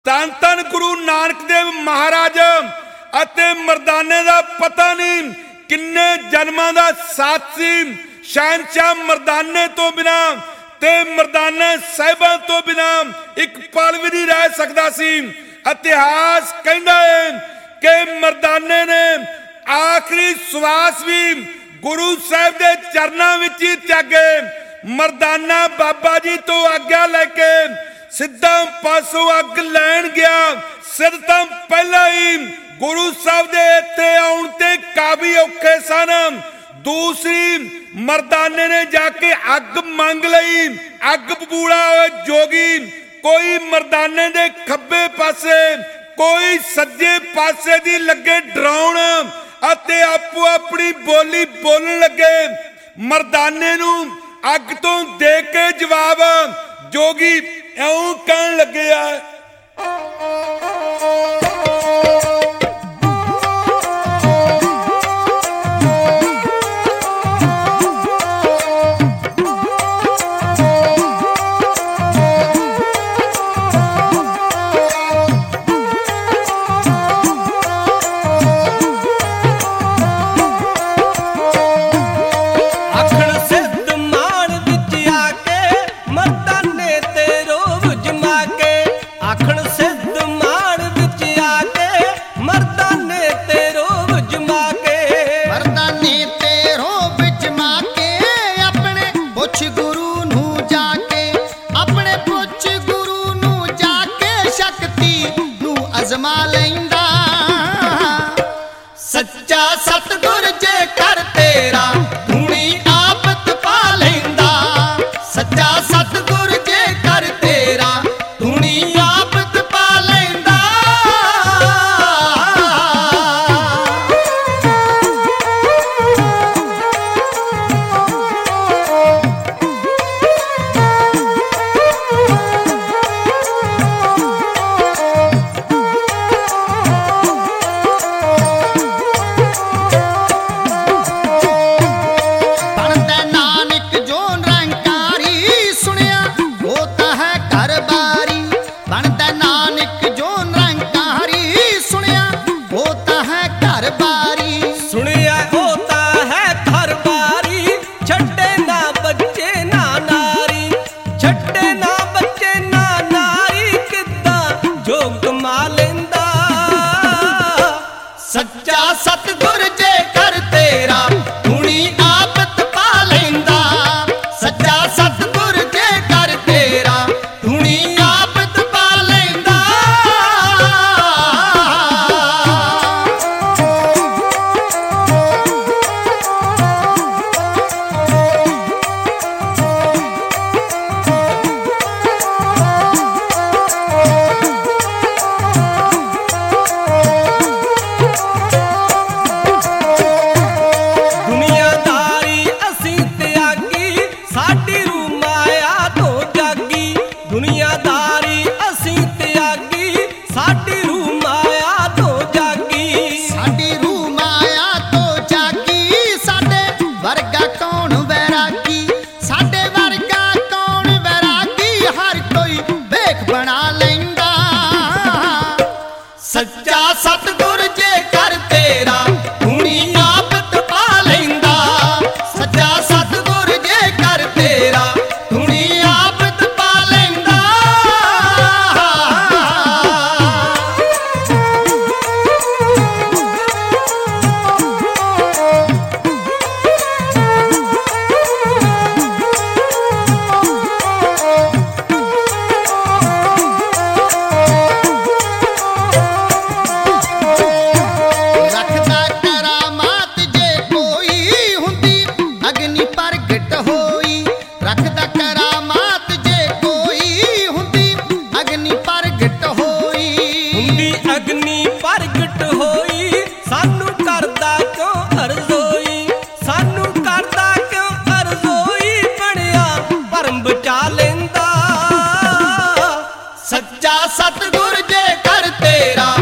ਧੰਨ ਧੰਨ ਗੁਰੂ ਨਾਨਕ ਦੇਵ ਮਹਾਰਾਜ ਅਤੇ ਮਰਦਾਨੇ ਦਾ ਪਤਾ ਨਹੀਂ ਕਿੰਨੇ ਜਨਮਾਂ ਦਾ ਸਾਥੀ। ਸ਼ਹਿਨशाह ਮਰਦਾਨੇ ਤੋਂ ਬਿਨਾ ਤੇ ਮਰਦਾਨਾ ਸਾਹਿਬਾਂ ਤੋਂ ਬਿਨਾ ਇੱਕ ਪਲ ਵੀ ਨਹੀਂ ਰਹਿ ਸਕਦਾ ਸੀ। ਇਤਿਹਾਸ ਕਹਿੰਦਾ ਹੈ ਕਿ ਮਰਦਾਨੇ ਨੇ ਆਖਰੀ ਸਵਾਸ ਵੀ ਗੁਰੂ ਸਾਹਿਬ ਦੇ ਚਰਨਾਂ ਵਿੱਚ ਹੀ ਤਿਆਗੇ। ਮਰਦਾਨਾ ਬਾਬਾ ਜੀ ਤੋਂ ਆਗਿਆ ਲੈ ਕੇ ਸਿੱਧਾ ਪਾਸੋਂ ਅੱਗ ਲੈਣ ਗਿਆ। ਸਿੱਧ ਤਾਂ ਪਹਿਲਾਂ ਹੀ ਗੁਰੂ ਸਾਹਿਬ ਦੇ ਇੱਥੇ ਆਉਣ ਤੇ ਕਾਫੀ ਔਖੇ ਸਨ। ਦੂਸਰੀ ਮਰਦਾਨੇ ਨੇ ਜਾ ਕੇ ਅੱਗ ਮੰਗ ਲਈ। ਅੱਗ ਬਬੂਲਾ ਹੋਏ ਜੋਗੀ ਕੋਈ ਮਰਦਾਨੇ ਦੇ ਖੱਬੇ ਪਾਸੇ ਕੋਈ ਸੱਜੇ ਪਾਸੇ ਦੀ ਲੱਗੇ ਡਰਾਉਣ ਅਤੇ ਆਪੋ ਆਪਣੀ ਬੋਲੀ ਬੋਲਣ ਲੱਗੇ। ਮਰਦਾਨੇ ਨੂੰ ਅੱਗ ਤੋਂ ਦੇ ਕੇ ਜਵਾਬ ਜੋਗੀ ਇਉਂ ਕਹਿਣ ਲੱਗੇ ਆ, ਅਜ਼ਮਾ ਲੈਂਦਾ ਸੱਚਾ ਸਤਿਗੁਰ ਜੇ ਕਰ ਤੇਰਾ ਧੂਣੀ ਆਪ ਤਪਾ ਲੈਂਦਾ। ਸੱਚਾ ਸਤਿਗੁਰ ਜੇ ਕਰ ਤੇਰਾ ਧੂਣੀ ਆਪ ਤਪਾ ਲੈਂਦਾ। ਸੱਚਾ ਸਤਿਗੁਰ ਜੇ ਕਰ ਤੇਰਾ ਧੂਣੀ ਆਪ ਤਪਾ ਲੈਂਦਾ। ਸੱਚਾ ਸਤਿਗੁਰ ਜੇ ਕਰ ਤੇਰਾ ਧੂਣੀ ਆਪ ਤਪਾ ਲੈਂਦਾ। ਦੁਨੀਆਦਾਰੀ ਅਸੀਂ ਤਿਆਗੀ ਸਾਡੀ ਰੂਹ ਮਾਇਆ ਤੋਂ ਜਾਗੀ। ਸਾਡੀ ਰੂਹ ਮਾਇਆ ਤੋਂ ਜਾਗੀ। ਸਾਡੇ ਵਰਗਾ ਕੌਣ ਵੈਰਾਗੀ। ਸਾਡੇ ਵਰਗਾ ਕੌਣ ਵੈਰਾਗੀ। ਹਰ ਕੋਈ ਵੇਖ ਬਣਾ ਲੈਂਦਾ। ਸੱਚਾ ਸਤਿਗੁਰ ਜੇ ਕਰ ਤੇਰਾ ਧੂਣੀ ਆਪ ਤਪਾ ਲੈਂਦਾ। ਸੱਚਾ ਸਤਿਗੁਰ ਜੇ ਕਰ ਤੇਰਾ ਧੂਣੀ ਆਪ ਤਪਾ ਲੈਂਦਾ। ਰੱਖਦਾ ਕਰਾਮਾਤ ਜੇ ਕੋਈ ਹੁੰਦੀ ਅਗਨੀ ਪ੍ਰਗਟ ਹੋਈ। ਰੱਖਦਾ ਕਰਾਮਾਤ ਜੇ ਕੋਈ ਹੁੰਦੀ ਅਗਨੀ ਪ੍ਰਗਟ ਹੋਈ। ਹੁੰਦੀ ਅਗਨੀ ਪ੍ਰਗਟ ਹੋਈ ਸਾਨੂੰ ਕਰਦਾ ਕਿਉਂ ਅਰਜ਼ੋਈ। ਸਾਨੂੰ ਕਰਦਾ ਕਿਉਂ ਅਰਜ਼ੋਈ ਬਣਿਆ ਭਰਮ ਬਚਾ ਲੈਂਦਾ। ਸੱਚਾ ਸਤਿਗੁਰ ਜੇ ਕਰ ਤੇਰਾ